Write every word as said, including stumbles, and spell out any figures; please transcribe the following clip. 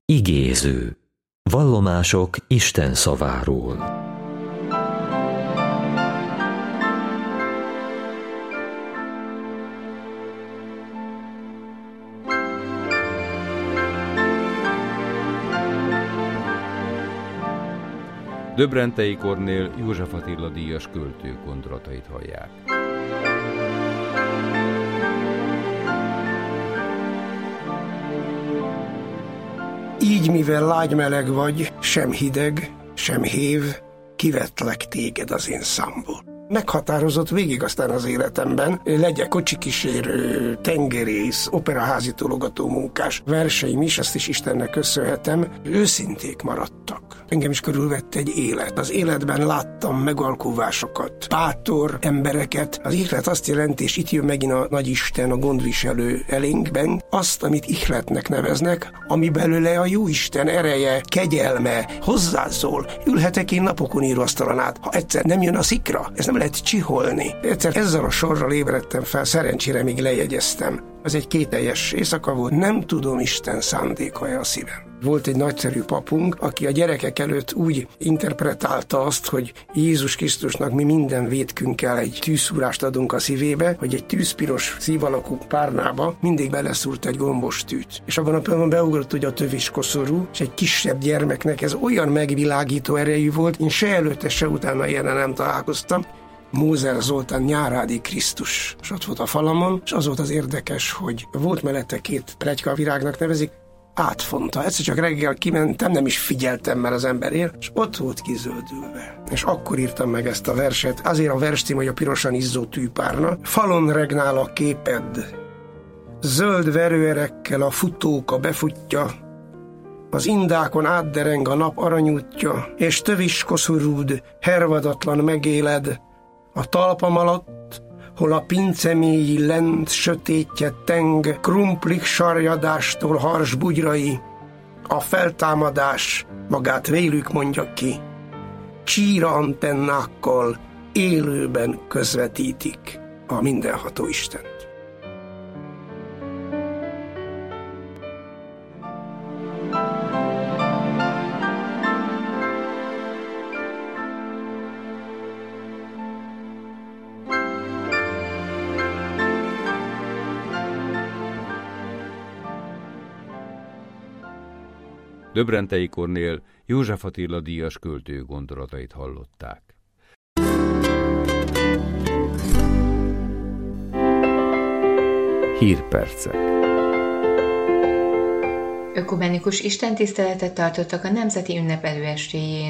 Igéző. Vallomások Isten szaváról. Döbrentei Kornél József Attila díjas költő gondolatait hallják. Így, mivel lágy-meleg vagy, sem hideg, sem hév, kivettlek téged az én számból. Meghatározott végig aztán az életemben, legyek kocsikísérő, tengerész, operaházi tologató munkás, verseim is, ezt is Istennek köszönhetem, őszinték maradtak. Engem is körülvett egy élet. Az életben láttam megalkuvásokat, bátor embereket. Az ihlet azt jelenti, és itt jön megint a Nagyisten, a gondviselő elénkben, azt, amit ihletnek neveznek, ami belőle a Jóisten ereje, kegyelme, hozzászól. Ülhetek én napokon íróasztalon át, ha egyszer nem jön a szikra, ez nem lehet csiholni. Egyszer ezzel a sorral ébredtem fel, szerencsére még lejegyeztem. Ez egy kételjes éjszaka volt, nem tudom, Isten szándéka-e a szívem. Volt egy nagyszerű papunk, aki a gyerekek előtt úgy interpretálta azt, hogy Jézus Krisztusnak mi minden vétkünkkel egy tűzszúrást adunk a szívébe, hogy egy tűzpiros szívalakú párnába mindig beleszúrt egy gombos tűt. És abban a pillanatban beugrott ugye a tövis koszorú, és egy kisebb gyermeknek ez olyan megvilágító erejű volt, én se előtte, se utána ilyen nem találkoztam. Mózer Zoltán Nyárádi Krisztus, és ott volt a falamon, és az volt az érdekes, hogy volt mellette két pletyka, virágnak nevezik, átfonta. Egyszer csak reggel kimentem, nem is figyeltem, mert az ember él, és ott volt kizöldülve. És akkor írtam meg ezt a verset, azért a verstím, hogy a pirosan izzó tűpárna. Falon regnál a képed, zöld verőerekkel a futóka befutja, az indákon átdereng a nap aranyútja, és tövis koszorúd hervadatlan megéled, a talpam alatt, hol a pince mélyi lent sötétje teng, krumplik sarjadástól hars bugyrai, a feltámadás magát vélük mondja ki, csíra antennákkal élőben közvetítik a mindenható Istent. Döbrentei Kornél József Attila díjas költő gondolatait hallották. Hírpercek. Ökumenikus istentiszteletet tartottak a Nemzeti Ünnep előestéjén.